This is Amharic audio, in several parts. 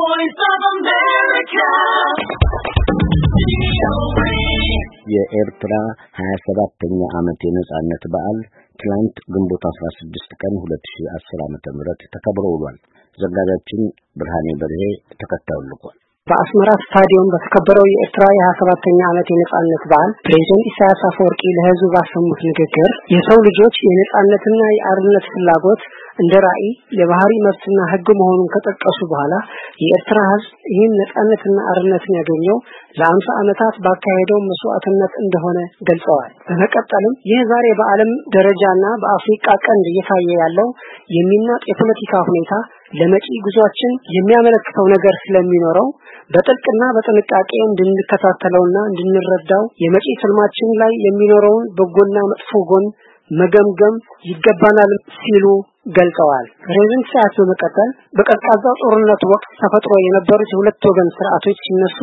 Voice of America. የኤርትራ 27ኛ ዓመት የነጻነት በዓል ትላንት ግንቦት 16 ቀን 2010 ዓ.ም ተከብሮ ውሏል። ዘጋቢያችን ብርሃኔ በርሄ ተከታዩን ልኳል። በአስመራ ስታዲየም በተከበረው የኤርትራ የ27ኛ ዓመት የነጻነት በዓል ፕሬዝዳንት ኢሳያስ አፈወርቂ ለህዝቡ ባሰሙት ንግግር የሰው ልጆች የነጻነትና የአርነት ፍላጎት እንደ ራዕይ የባህሪ መብትና ህግ መሆኑን ከጠቀሱ በኋላ የኤርትራ ህዝብ ይህን ነጻነትና አርነትን ያገኘው ለ50 ዓመታት ባካሄደው መስዋዕትነት እንደሆነ ገልጸዋል። በመቀጠልም ይህ ዛሬ በዓለም ደረጃና በአፍሪካ ቀንድ እየታየ ያለው የሚናጥ የፖለቲካ ሁኔታ ለመጪ ጉዟችን የሚያመለክተው ነገር ስለሚኖረው በጥልቅና በጥንቃቄ እንድንከታተለውና እንድንረዳው የመጪ ህልማችን ላይ የሚኖረውን በጎና መጥፎ ጎን መገምገም ይገባናል ሲሉ ገልጸዋል። ፕሬዝዳንት ኢሳያስ በመቀጠል በቀዝቃዛው ጦርነት ወቅት ተፈጥሮ የነበሩት የሁለት ወገን ስርዓቶች ሲነሱ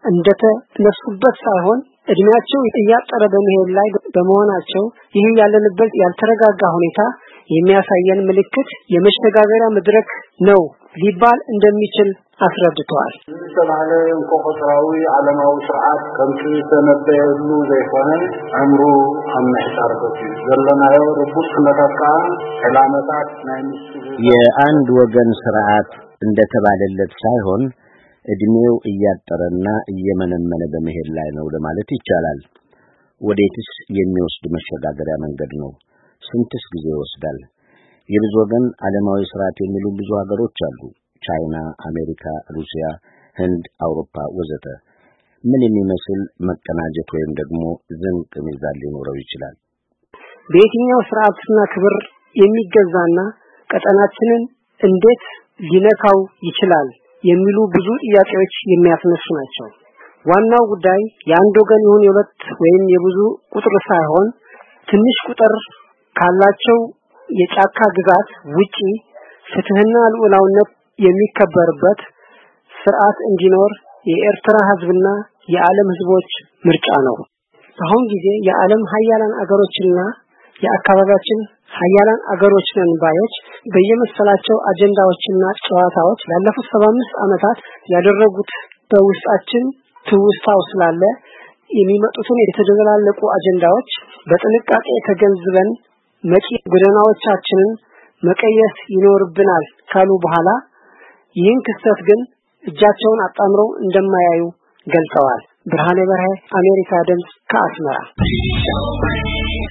እንደተነሱበት ሳይሆን እድሜያቸው እያጠረ በመሄድ ላይ በመሆናቸው ይህ ያለንበት ያልተረጋጋ ሁኔታ የሚያሳየን ምልክት የመሸጋገሪያ መድረክ ነው ሊባል እንደሚችል አስረድተዋል። ሰላለ ቆቆጥራዊ ዓለማዊ ስርዓት ከምቱ ተነበየሉ ዘይሆነ አምሩ አመሕሳርበት ዘለናዮ ረቡስ ከመታካ ሰላማታት ናይምስ የአንድ ወገን ስርዓት እንደተባለለት ሳይሆን እድሜው እያጠረና እየመነመነ በመሄድ ላይ ነው ለማለት ይቻላል። ወዴትስ የሚወስድ መሸጋገሪያ መንገድ ነው? ስንትስ ጊዜ ይወስዳል? የብዙ ወገን ዓለማዊ ስርዓት የሚሉ ብዙ ሀገሮች አሉ። ቻይና፣ አሜሪካ፣ ሩሲያ፣ ህንድ፣ አውሮፓ ወዘተ። ምን የሚመስል መቀናጀት ወይም ደግሞ ዝንቅ ሚዛን ሊኖረው ይችላል? በየትኛው ስርዓትና ክብር የሚገዛና ቀጠናችንን እንዴት ሊነካው ይችላል የሚሉ ብዙ ጥያቄዎች የሚያስነሱ ናቸው። ዋናው ጉዳይ የአንድ ወገን ይሁን የሁለት ወይም የብዙ ቁጥር ሳይሆን ትንሽ ቁጥር ካላቸው የጫካ ግዛት ውጪ ፍትህና ልዑላውነት የሚከበርበት ስርዓት እንዲኖር የኤርትራ ህዝብና የዓለም ህዝቦች ምርጫ ነው። አሁን ጊዜ የዓለም ሀያላን አገሮችና የአካባቢያችን ሀያላን አገሮችን ባዮች በየመሰላቸው አጀንዳዎችና ጨዋታዎች ላለፉት 75 ዓመታት ያደረጉት በውስጣችን ትውስታው ስላለ የሚመጡትን የተደበላለቁ አጀንዳዎች በጥንቃቄ ተገንዝበን መጪ ጎዳናዎቻችንን መቀየስ ይኖርብናል ካሉ በኋላ ይህን ክስተት ግን እጃቸውን አጣምረው እንደማያዩ ገልጸዋል። ብርሃኔ በርሄ አሜሪካ ድምጽ ከአስመራ